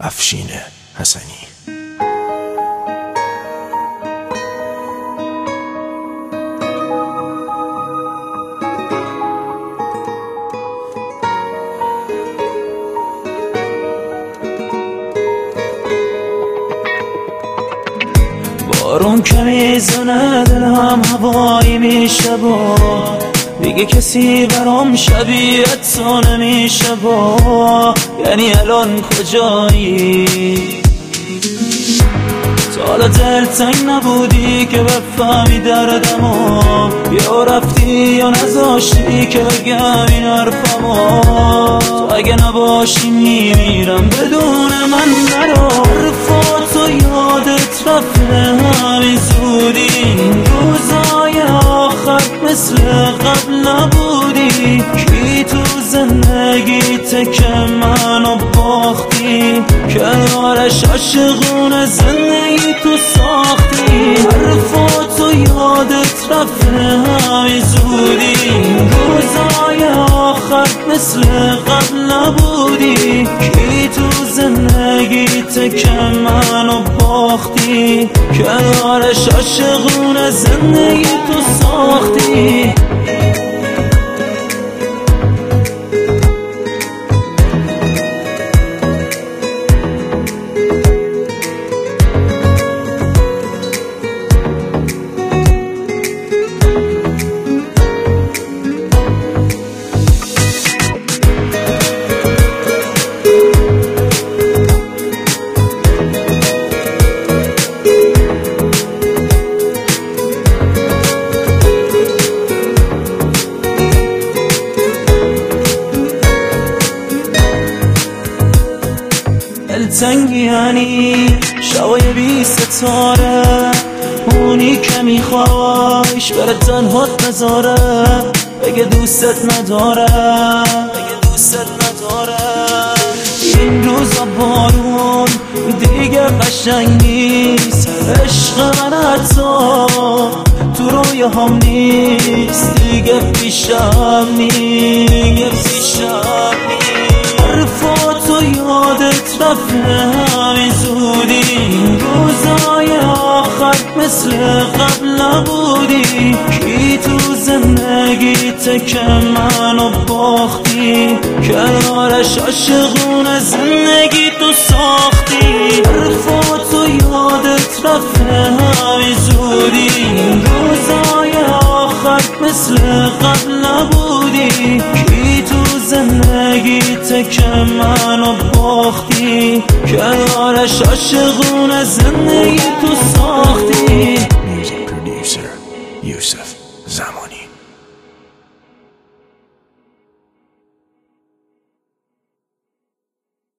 افشین حسنی. بارون کمی زنه دلم هوایی میشه با دیگه کسی برام شبیه تو نمیشه با یعنی الان کجایی؟ تا حالا دلتنگ نبودی که بفهمی دردمو، یا رفتی یا نذاشتی که بگم این حرفمو. تو اگه نباشی میمیرم بدون من نرو. حرفاتو یادت رفته همین زودی، این روزای آخر مثل قبل نبودی. کی تو زندگیت که منو باختی، کنارش عاشقونه زندگی تو ساختی. حرفاتو یادت رفته همین زودی، این روزای آخر مثل قبل نبودی. کی تو زندگیت که منو باختی، کنارش عاشقونه زندگی تو ساختی. دلتنگی یعنی شبای بی ستاره، اونی که میخوایش بره تنهات نذاره. بگه دوستت نداره، این روزا بارون دیگه قشنگ نیست. عشق من حتی تو رویه هم نیست، دیگه پیشم نیست. حرفاتو یادت رفته همین زودی، این روزای آخر مثل قبل نبودی. کی تو زندگیت که منو باختی، کنارش عاشقونه زندگی تو ساختی. حرفاتو یادت رفته همین زودی، این روزای آخر مثل قبل نبودی. کی تو زندگیت که منو باختی، کنارش عاشقونه زندگی تو ساختی. Music producer Yusuf Zamani.